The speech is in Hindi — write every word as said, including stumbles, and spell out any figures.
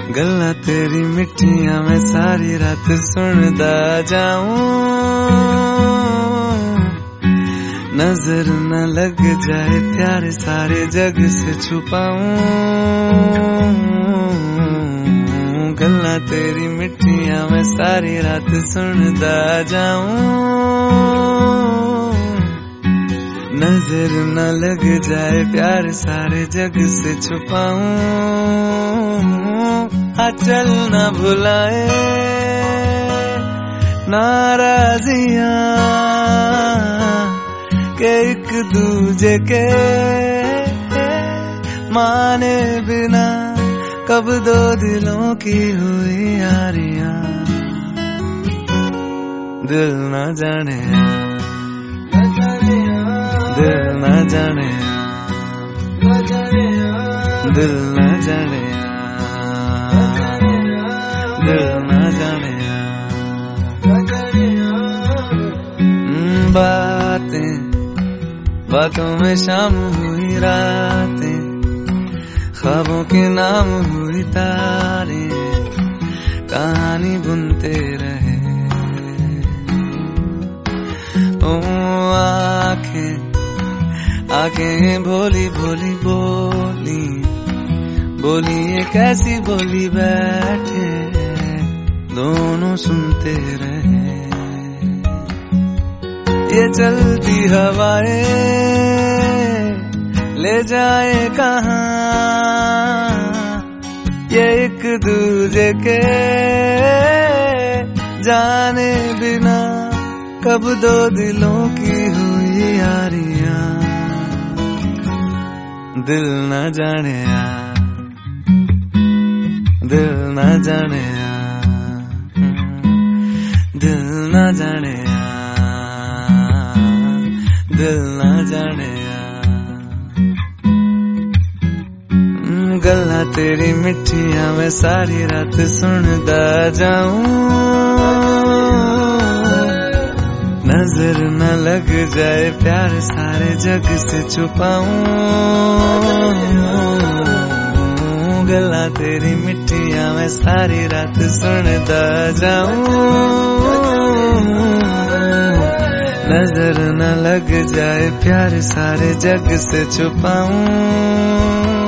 गल्ला तेरी मिठियां मैं सारी रात सुनदा जाऊं, नजर न लग जाए प्यार सारे जग से छुपाऊं। गल्ला तेरी मिठियां मैं सारी रात सुनदा जाऊं, नजर न लग जाए प्यार सारे जग से छुपाऊं। हाँ चल न भुलाए नाराजियां के एक दूजे के माने बिना कब दो दिलों की हुई यारियां। दिल न जाने दिल न जाने दिल न जाने दिल न जाने बातें बातों में शाम हुई रातें, ख्वाबों के नाम हुई तारे, कहानी बुनते रहे। ओ आंखें आंखें भोली भोली बोली बोली ये कैसी बोली बैठे दोनों सुनते रहे। ये चलती हवाएं ले जाए कहाँ, ये एक दूजे के जाने बिना कब दो दिलों की हुई यारियां। दिल न जाने दिल न जाने दिल न जाने दिल न जाने। गल्ला तेरी मिठियां मैं सारी रात सुनदा जाऊं, नजर न लग जाए प्यार सारे जग से छुपाऊं। गल्ला तेरी मिठियां मैं सारी रात सुनदा जाऊं, नजर न लग जाए प्यार सारे जग से छुपाऊं।